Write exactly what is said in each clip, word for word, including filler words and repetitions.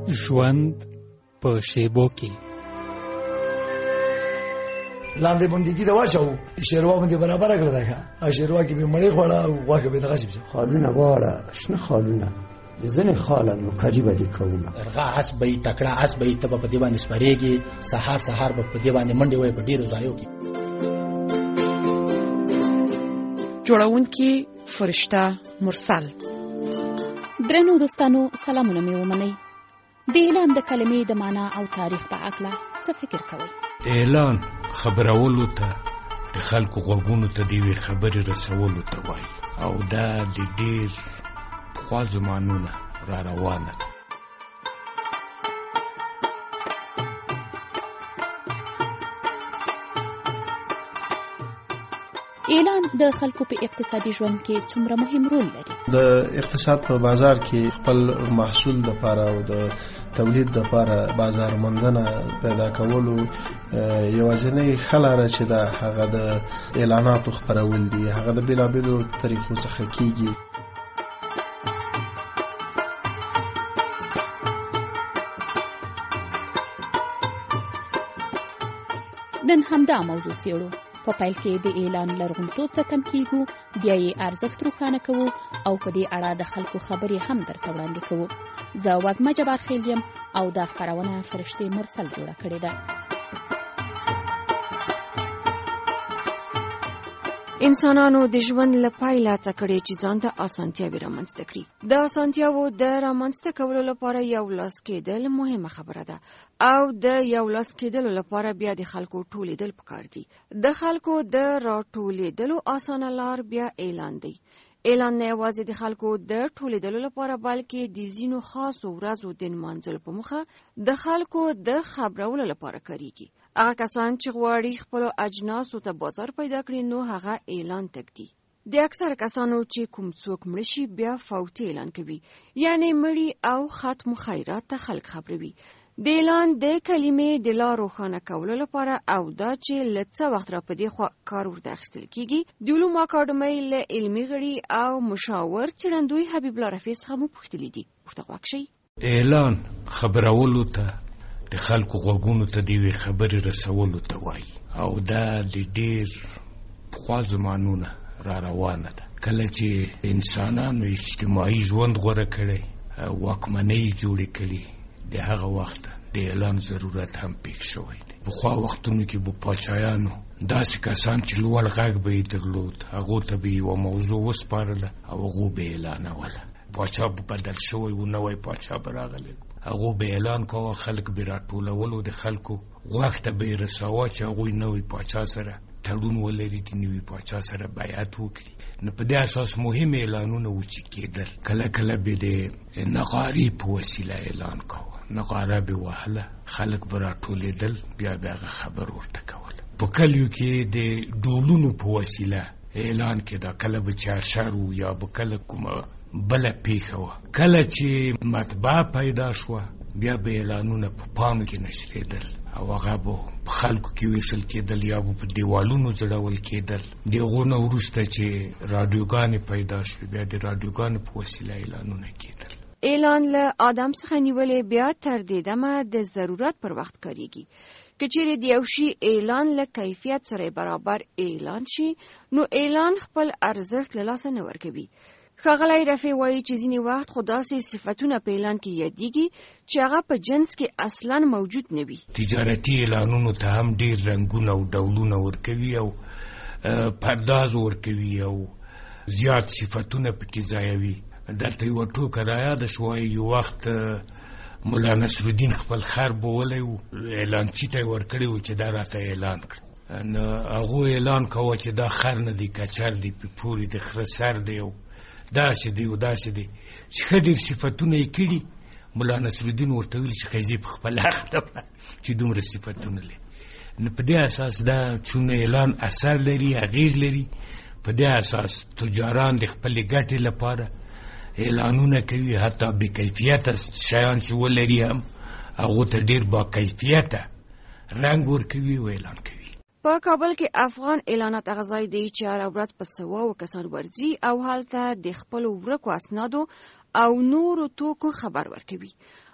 ژوند په شیبو کې لاندې باندې دا واچو شیروا باندې برابر کړل دا شیروا کې به مړې خوړه او واګه به دغه شي خالونه واړه شنه خالونه زنه خاله نو کجی بدی کوم رغه حسبې تکړه حسبې ته په دی باندې سپریږي سحر سحر په دی باندې منډي وای په ډیرو ځایو کې جوړونکي فرشته مرسل. درنو دوستانو سلامونه مې ومنئ. د اعلان د کلمې د معنا او تاریخ په اړه څه فکر کوئ؟ اعلان خبرولو ته د خلکو غوږونو ته دی خبرې رسولو ته وایي او دا د ډیر پخوا زمانونه را روانه ده. اعلان د خلکو په اقتصادي ژوند کې څومره مهم رول لري؟ د اقتصاد په بازار کې خپل محصول د لپاره او د تولید د لپاره بازار موندنه پیدا کولو یوازینی خلاره چې دا هغه د اعلاناتو خبرول دي، هغه د بیلابیلو طریقو څخه کیږي. نن همدا موضوع څېړو. په پیل کې د اعلان لرغونتوب ته تم کېږو، بیا یې ارزښت روښانه کوو او په دې اړه د خلکو خبرې هم درته وړاندې کوو. زه وږمه جبار خیل یم او دا خپرونه فرشتې مرسل جوړه کړې ده. انسانانو د ژوند له پایله څه کړي چې ځان ته اسانتیاوې رامنځته کړي. د اسانتیاوو د رامنځته کولو لپاره یو لاس کېدل مهمه خبره ده او د یو لاس کېدلو لپاره بیا د خلکو ټولیدل پکار دي. د خلکو د راټولیدلو اسانه لار بیا اعلان دی. اعلان نه یوازې د خلکو د ټولیدلو لپاره بلکې د ځینو خاصو ورځو د نمانځلو په موخه د خلکو د خبرولو لپاره کاریږي. هغه کسان چې غواړي خپل اجناسو ته بازار پیدا کړي نو هغه اعلان تکدي. د اکثر کسانو چې کوم څوک مړ شي بیا فوتي اعلان کوي، یعنی مړی او ختم خیرات ته خلک خبروي. د اعلان د کلمې د لار روښانه کولو لپاره او دا چې له څه وخت را په دې خوا کار ورته اخیستل کیږي، د علومو اکاډمۍ له علمي غړي او مشاور څېړندوی حبیب الله رفیع څخه مو پوښتلي دي. ورته غوږ شئ. اعلان خبرولو ته د خلکو غوږونو ته دی خبرې رسولو ته وایي او دا د ډیر پخوا زمانونه را روانه ده. کله چې انسانانو اجتماعي ژوند غوره کړی، واکمنۍ جوړې کړي، د هغه وخت د اعلان ضرورت هم پیښ شوی دی. پخوا وختونو کې به پاچایانو داسې کسان چې لوړ غږ به یې درلود، هغو ته به یوه موضوع وسپارله او هغو به اعلانوله. پاچا به بدل شوی و، نوی پاچا به راغلی، هغو به اعلان کوه، خلک به راټولولو، د خلکو غوږ ته به یې رساوه چې هغوی نوی پاچا سره تړون ولري، د نوي پاچا سره بیعت وکړي. نو په دې اساس مهم اعلانونه و چې کېدل. کله کله به د نغارې په وسیله اعلان کوه، نغاره به وهله، خلک به راټولېدل، بیا به هغه خبر ورته کول. په کلیو کې د ډولونو په وسیله اعلان کېده، کله به چارشر و یا به کله کومه بله پیښه وه. کله چې مطبعه پیدا شوه بیا به اعلانونه په پاڼو کې نشریدل او هغه به په خلکو کې ویشل کېدل یا به په دیوالونو ځړول کېدل. د هغو نه وروسته چې راډیوګانې پیدا شوې بیا د راډیوګانو په وسیله اعلانونه کېدل. اعلان له آدم څخه نیولې بیا تر دې دمه د ضرورت پر وخت کاریږي. که چیرې د یو شي اعلان له کیفیت سره برابر اعلان شي نو اعلان خپل ارزښت له لاسه نه ورکوي. ښاغلی رفیع وایي چې ځینې وخت خو داسې صفتونه په اعلان کې یادېږي چې هغه په جنس کې اصلاً موجود نه وي. تجارتي اعلانونو ته هم ډېر رنګونه او ډولونه ورکوي او پرداز ورکوي او زیات صفتونه پکې ځایوي. دلته یوه ټوکه رایاده شوه، یو وخت ملا نصرالدین خپل خر بولی و، اعلانچي ته یې ورکړی و چې دا راته اعلان کړه. نو هغو اعلان کوه چې دا خر نه دی، کچر دی، پیپوري د خره سر دی او داسې دی او داسې دی چې ښه ډېر صفتونه یې کړي. ملا نصرالدین ورته ویل چې ښځې په خپله خبره چې دومره صفتونه لري. نو په دې اساس دا چون اعلان اثر لري، اغېز لري، په دې اساس تجاران د خپلې ګټې لپاره اعلانونه کوي، حتی بې کیفیته شیان چې ولري هم هغو ته ډېر با کیفیته رنګ ورکوي او اعلان کوي. په کابل کې افغان اعلانات اغځای دی چې هره ورځ په سواو کسان ورځي او هلته د خپلو ورکو اسنادو او نورو توکو خبر ورکوي.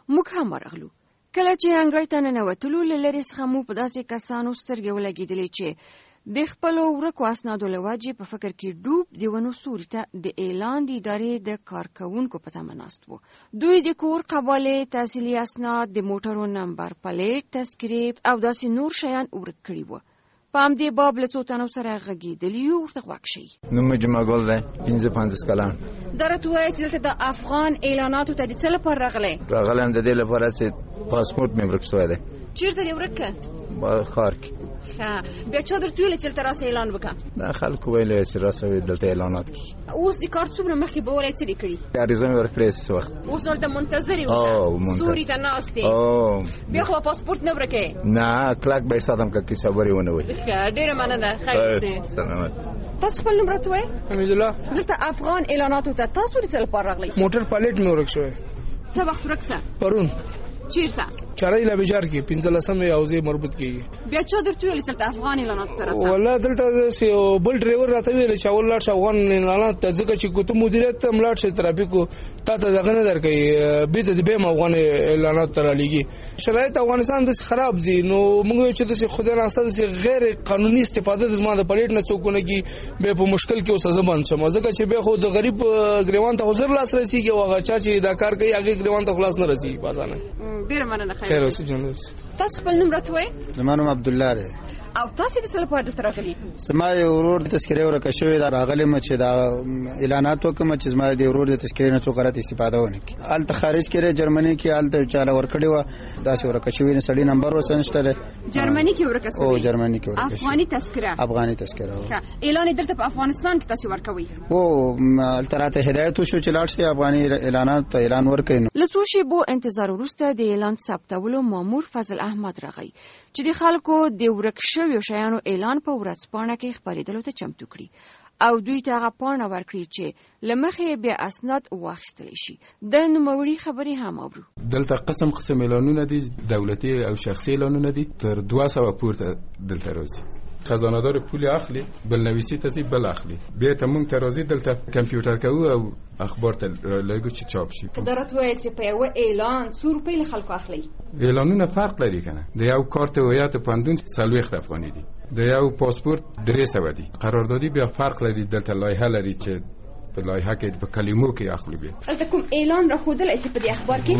موږ هم ورغلو. کله چې انګړ ته ننوتلو له لرې څخه مو په داسې کسانو سترګې ولګېدلې چې د خپلو ورکو اسنادو له وجې په فکر کې ډوب د ونو سوري ته د اعلان د ادارې د کارکوونکو په تمه ناست وو. دوی د کور قبالې، تحصیلي اسناد، د موټرو نمبر پلیټ، تذکرې او داسې نور شیان ورک کړي وو. په همدې باب له څو تنو سره غږېدلي یو، ورته غوږ شئ. نوم مې جمعه ګل دی، پنځه پنځوس کلن. دا راته ووایه چې دلته د افغان اعلاناتو ته د څه لپاره راغلی؟ راغلی یم د دې لپاره چې پاسپورټ مې ورک شوی دی. چېرته دې ورک کړ؟ ښار کې. ښه، بیا چا درته ویلې چې دلته راسه اعلان وکړه؟ دا خلکو ویلې چې راسه دلته اعلانات کېږي. اوس د کار څومره مخکې به ووایې څه دې کړي؟ عریضه مې ورکړې څه وخت. اوس دلته منتظر یې او وکړه، سوري ته ناست یې. بیا خو پاسپورټ نه ورکې؟ نه، کلک به یې ساتم که کیسه خبرې ونه وایي. ښه، ډېره مننه. خیر اوسې. سلامت. تاسو خپل نوم راته ووایئ. حمیدالله. دلته افغان اعلاناتو ته تاسو د څه لپاره راغلئ؟ موټر پلیټ مې ورک شوی. څه وخت ورک شه؟ پرون. چیرته؟ چارای لابجار کې پنځلسم یوځای مربوط کیږي. بیا چا درته ویل چې دلته افغان اعلانات ته راسه؟ والله دلته یو بل ډرایور راته ویل چې اول لاړ شه افغان اعلانات ته، ځکه چې کوته مدیریت ته ملاړ شه ترافیکو تا ته دغه نه درکوي، بیرته د بیم افغان اعلانات ته رالیږي. شرایط افغانستان داسې خراب دي، نو موږ وایو چې داسې خدای ناسته داسې غیر قانوني استفاده د زما د پلیټ نه څوک ونه کړي، بیا په مشکل کې اوسه زه بند شم، ځکه چې بیا خو د غریب ګریوان ته خو زر لاس رسېږي او هغه چا چې دا کار کوي هغې ګریوان ته خلاص نه رسېږي په اسانه. ډېره مننه. خیر اوسې جان. تاسو خپل نوم راته وایئ. زما نوم عبدالله دی. او تاسو د څه لپاره دلته راغلي؟ زما یو ورور د تذکرې ورکه شوې ده، راغلی م چې دا اعلانات وکړم چې زما د ورور د تذکرې نه څوک غلط استفاده ونه کړي. هلته خارج کې دی، جرمني کې هلته چاله ورکړې وه، داسې ورکه شوې نه، سړي نمبر ورسره نشته دی. جرمني کې ورکه شوې؟ او جرمني کې ورکه شوې. افغاني تذکره؟ افغاني تذکره. اعلان دلته په افغانستان کې تاسو ورکوي؟ او هلته راته هدایت وشو چې لاړ شئ افغاني اعلانات ته اعلان ورکړئ. له څو شېبو انتظار وروسته د اعلان ثبتولو مامور فضل احمد راغی چې د خلکو د ورک شویو شیانو اعلان په ورځپاڼه کې خپرېدلو ته چمتو کړي او دوی ته هغه پاڼه ورکړي چې له مخې بیا اسناد واخیستلی شي. د نوموړي خبرې هم اورو. دلته قسم قسم اعلانونه دي، دولتي او شخصي اعلانونه دي، تر دوه سوه پورته دلته راځي. خزانه‌دار پول اخلي، بل نویسی ته بل اخلي، بیا ته مونږ ته راځي، دلته کمپیوټر کوو او اخبار ته لګو چې چاپ شي. ته درته وایي چې په یو اعلان څو روپۍ له خلکو اخلي؟ اعلانونه فرق لري کنه. د یو کارت هویت پوهنتون څلوېښت افغاني دي، د یو پاسپورت درې سوه دي. قراردادي بیا فرق لري، دلته لایحه لري چې په لایحه کې په کلمو کې اخلي. بیا دلته کوم اعلان راښودلی چې په دې اخبار کې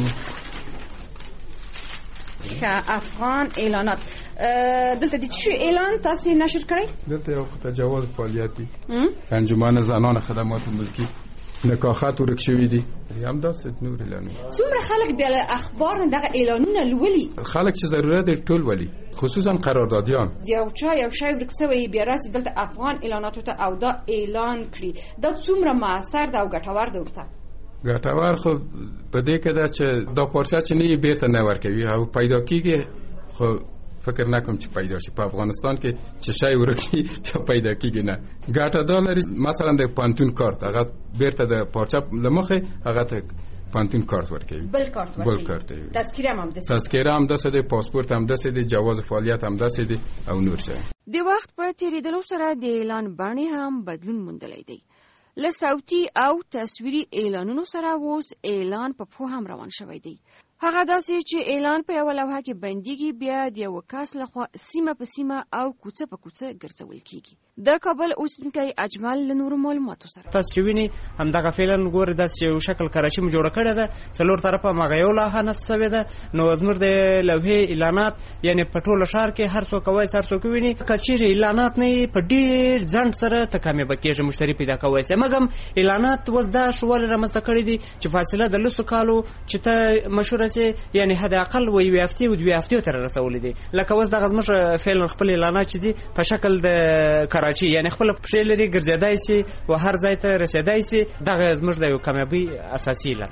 افغان اعلانات دلته د څه اعلان تاسو نشر کړی؟ دلته یو تجاوز فعالیت دي، انجمن زنان خدمات ملکی، نکاحات ورک شوي دي، هم داسې نور اعلانونه. څومره خلک بیا له اخبار نه دغه اعلانونه لولي؟ خلک چې ضرورت دی ټول ولي، خصوصا قراردادیان. یو چا یو شی ورک شوی بیا راسي دلته افغان اعلاناتو ته او دا اعلان کړي، دا څومره موثر ده او ګټور ده ورته؟ ګټور خو په دې کې ده چې دا پارچه چې نه بیرته نه ورکوي او پیدا کیږي، خو فکر نکوم چې پیدا شي. په افغانستان کې چې شی ورکی یا پیدا کیږي نه. ګټه دا لري، مثلا د پانتون کارت هغه بیرته د پارچه لمخه هغه ته پانتون کارت ورکوي، بل کارت ورکوي، بل کارت دی. تذکره هم دسه تذکره هم دسه دی، پاسپورت هم دسه دی، جواز فعالیت هم دسه دی او نور شی. د وخت په تیریدلو سره د اعلان بڼې هم بدلون موندلی دی. له صوتي او تصویري اعلانونو سره اوس اعلان په پښو هم روان شوی دی. هغه داسې چې اعلان په یوه لوحه کې بندېږي، بیا د یوه کس لخوا سیمه په سیمه او کوڅه په کوڅه ګرځول کیږي. د کابل اوسیدونکی اجمل له نورو معلوماتو سره. تاسو چې وینئ همدغه فعلا ګورئ داسې یو شکل کراچي مو جوړه کړې ده، څلور طرفه هماغه یو لوحه نصب شوې ده. نو زموږ د لوحې اعلانات یعنې په ټوله ښار کې هر څوک وایي هر څوک ویني، که چیرې اعلانات نه په ډېر ځنډ سره ته کامیابه کېږي مشتري پیدا کولی شي. مګم اعلانات اوس دا شووالی رامنځته کړی دي چې فاصله د لسو کالو چې ته مشهوره سې، یعنې حد اقل و یوې هفتې و دوې هفتې ته رسولی دي. لکه اوس دغه زموږ فعلا خپل اعلانات چې دي په شکل د کراچي، یعنې خپله پښې لري، ګرځېدی سي و هر ځای ته رسېدی سي. دغه زموږ د یو کامیابۍ اساسي علت.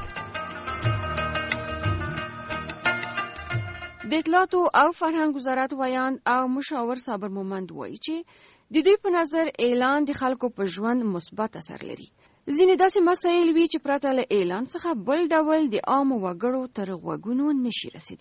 د اطلاعاتو او فرهنګ وزارت ویاند او مشاور صابر مومند وایي چې د دوی په نظر اعلان د خلکو په ژوند مثبت اثر لري. ځینې داسې مسایل وي چې پرته له اعلان څخه بل ډول د عامو وګړو تر غوږونو نشي رسېدلی.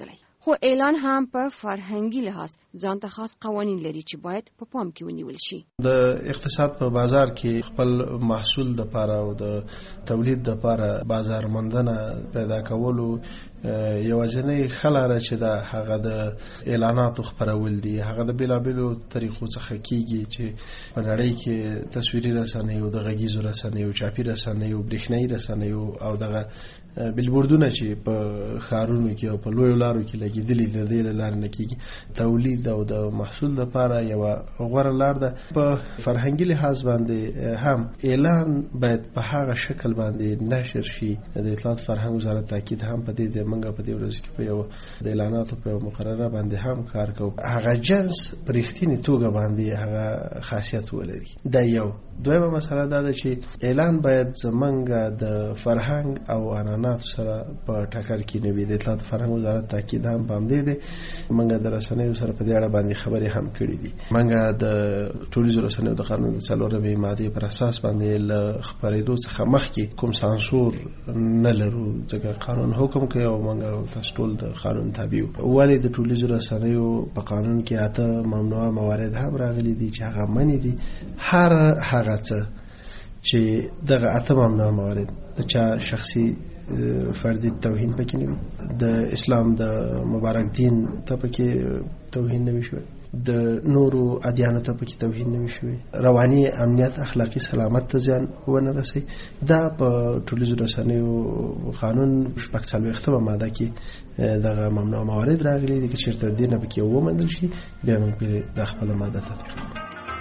خو اعلان هم په فرهنګي لحاظ ځان ته خاص قوانین لري چې باید په پام کې ونیول شي. د اقتصاد په بازار کې خپل محصول د پاره او د تولید د پاره بازار موندنه پیدا کولو یوازینی خلاره چې دا هغه د اعلاناتو خبرول دي. هغه د بیلابیلو طریقو څخه کیږي چې په نړۍ کې تصویري رسنیو، د غږیزو رسنیو، چاپی رسنیو، برېښنایي رسنیو او دغه بلبوردونه چې په ښارونو کې او په لویو لارو کې لګېدلي د دې له لارې نه کیږي. تولید او د محصول لپاره یوه غوره لار ده. په فرهنګي لحاظ باندې هم اعلان باید په هغه شکل باندې نشر شي. د اطلاعات فرهنګ وزارت تاکید هم په دې د منګه په دې ورځ کې په یو د اعلاناتو په مقرره باندې هم کار کوي. هغه جنس په رښتینې توګه باندې هغه خاصیت ولري. دا یو. دویمه مسله دا ده چې اعلان باید زمونږ د فرهنګ او عنعناتو سره په ټکر کې نه وي. د اطلاعات فرهنګ وزارت تاکید هم په همدې دی. موږ د رسنیو سره په دې اړه باندې خبرې هم کړې دي. موږ د ټولنیزو رسنیو د قانون د څلورمې مادې پر اساس باندې له خپرېدو څخه مخکې کوم سانسور نه لرو، ځکه قانون حکم کوي او موږ تاسو ټول د قانون تابع یو. ولې د ټولنیزو رسنیو په قانون کې اته ممنوعه موارد هم راغلي دي چې هغه منې دي. هر هغه څه چې دغه اته ممنوعه موارد د چا شخصي فردي توهین پکې نه وي، د اسلام د مبارک دین ته پکې توهین نه وي شوی، د نورو ادیانو ته پکې توهین نه وي شوی، رواني امنیت اخلاقی سلامت ته زیان ونه رسي. دا په ټولنیزو رسنیو قانون شپږ څلوېښتمه ماده کې دغه ممنوع موارد راغلي دي. که چېرته دې نه پکې وموندل شي بیا موږ پرې دا خپله ماده تطبیق کوو.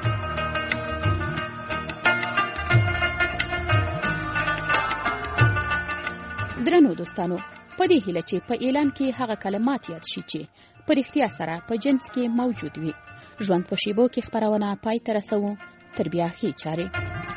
درنو دوستانو، په دې هیله چې په اعلان کې هغه کلمات یاد شي چې په رښتیا سره په جنس کې موجود وي. ژوند په شیبو کې خبرونه پای ته رسوو. تر بیا ښې چارې.